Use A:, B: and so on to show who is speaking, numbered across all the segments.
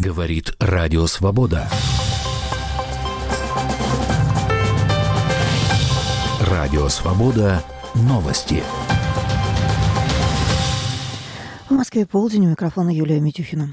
A: Говорит Радио Свобода. Радио Свобода. Новости.
B: В Москве полдень, у микрофона Юлия Митюхина.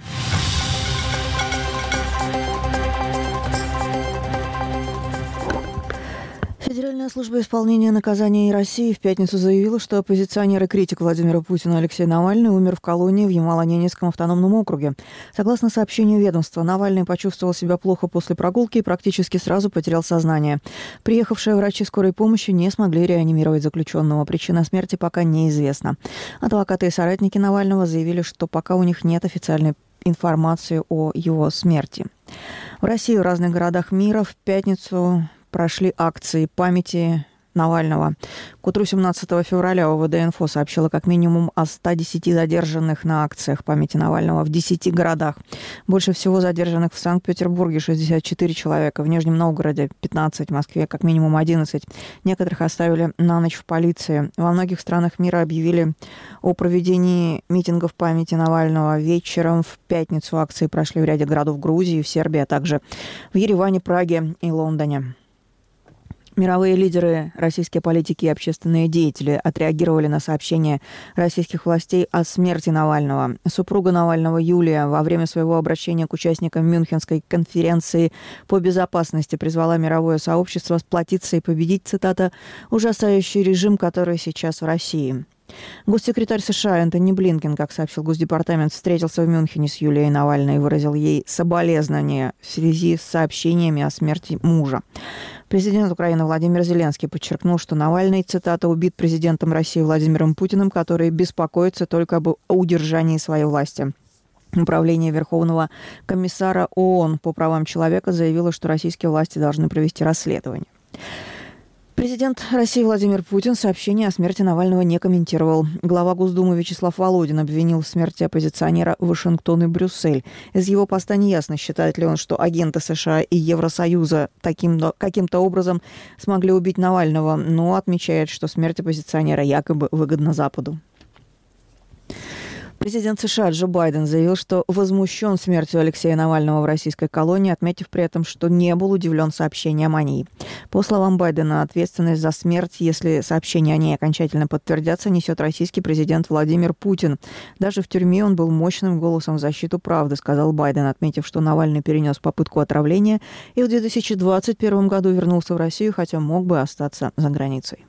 B: Федеральная служба исполнения наказаний России в пятницу заявила, что оппозиционер и критик Владимира Путина Алексей Навальный умер в колонии в Ямало-Ненецком автономном округе. Согласно сообщению ведомства, Навальный почувствовал себя плохо после прогулки и практически сразу потерял сознание. Приехавшие врачи скорой помощи не смогли реанимировать заключенного. Причина смерти пока неизвестна. Адвокаты и соратники Навального заявили, что пока у них нет официальной информации о его смерти. В России в разных городах мира в пятницу прошли акции памяти Навального. К утру 17 февраля ОВД-Инфо сообщила как минимум о 110 задержанных на акциях памяти Навального в 10 городах. Больше всего задержанных в Санкт-Петербурге 64 человека, в Нижнем Новгороде 15, в Москве как минимум 11. Некоторых оставили на ночь в полиции. Во многих странах мира объявили о проведении митингов памяти Навального. Вечером в пятницу акции прошли в ряде городов Грузии, в Сербии, а также в Ереване, Праге и Лондоне. Мировые лидеры, российские политики и общественные деятели отреагировали на сообщение российских властей о смерти Навального. Супруга Навального Юлия во время своего обращения к участникам Мюнхенской конференции по безопасности призвала мировое сообщество сплотиться и победить, цитата, «ужасающий режим, который сейчас в России». Госсекретарь США Энтони Блинкен, как сообщил Госдепартамент, встретился в Мюнхене с Юлией Навальной и выразил ей соболезнования в связи с сообщениями о смерти мужа. Президент Украины Владимир Зеленский подчеркнул, что Навальный, цитата, убит президентом России Владимиром Путиным, который беспокоится только об удержании своей власти. Управление Верховного комиссара ООН по правам человека заявило, что российские власти должны провести расследование. Президент России Владимир Путин сообщение о смерти Навального не комментировал. Глава Госдумы Вячеслав Володин обвинил в смерти оппозиционера Вашингтон и Брюссель. Из его поста неясно, считает ли он, что агенты США и Евросоюза каким-то образом смогли убить Навального, но отмечает, что смерть оппозиционера якобы выгодна Западу. Президент США Джо Байден заявил, что возмущен смертью Алексея Навального в российской колонии, отметив при этом, что не был удивлен сообщением о ней. По словам Байдена, ответственность за смерть, если сообщения о ней окончательно подтвердятся, несет российский президент Владимир Путин. Даже в тюрьме он был мощным голосом в защиту правды, сказал Байден, отметив, что Навальный перенес попытку отравления и в 2021 году вернулся в Россию, хотя мог бы остаться за границей.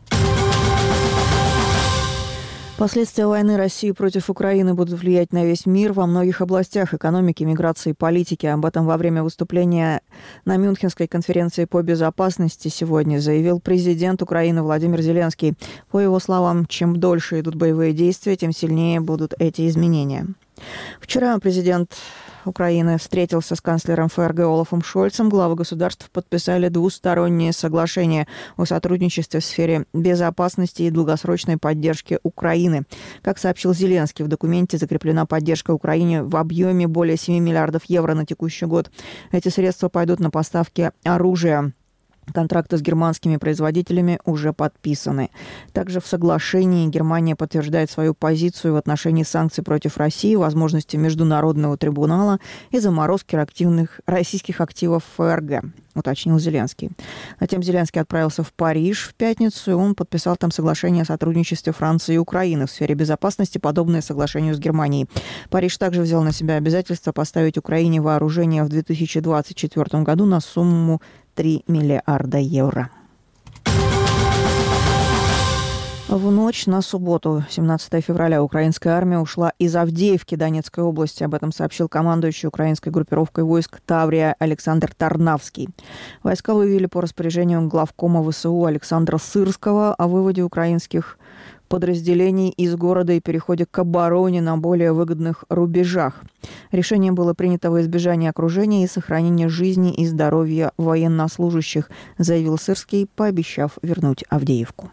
B: Последствия войны России против Украины будут влиять на весь мир во многих областях экономики, миграции и политики. Об этом во время выступления на Мюнхенской конференции по безопасности сегодня заявил президент Украины Владимир Зеленский. По его словам, чем дольше идут боевые действия, тем сильнее будут эти изменения. Вчера президент Украины встретился с канцлером ФРГ Олафом Шольцем. Главы государств подписали двустороннее соглашение о сотрудничестве в сфере безопасности и долгосрочной поддержки Украины. Как сообщил Зеленский, в документе закреплена поддержка Украине в объеме более 7 миллиардов евро на текущий год. Эти средства пойдут на поставки оружия. Контракты с германскими производителями уже подписаны. Также в соглашении Германия подтверждает свою позицию в отношении санкций против России, возможности международного трибунала и заморозки российских активов ФРГ, уточнил Зеленский. Затем Зеленский отправился в Париж в пятницу, и он подписал там соглашение о сотрудничестве Франции и Украины в сфере безопасности, подобное соглашению с Германией. Париж также взял на себя обязательство поставить Украине вооружение в 2024 году на сумму 3 миллиарда евро. В ночь на субботу, 17 февраля, украинская армия ушла из Авдеевки Донецкой области. Об этом сообщил командующий украинской группировкой войск Таврия Александр Тарнавский. Войска вывели по распоряжению главкома ВСУ Александра Сырского о выводе украинских подразделений из города и переходе к обороне на более выгодных рубежах. Решение было принято во избежание окружения и сохранения жизни и здоровья военнослужащих, заявил Сырский, пообещав вернуть Авдеевку.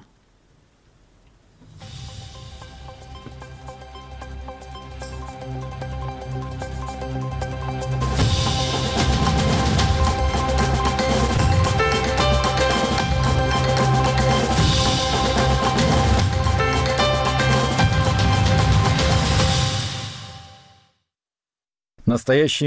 C: Настоящий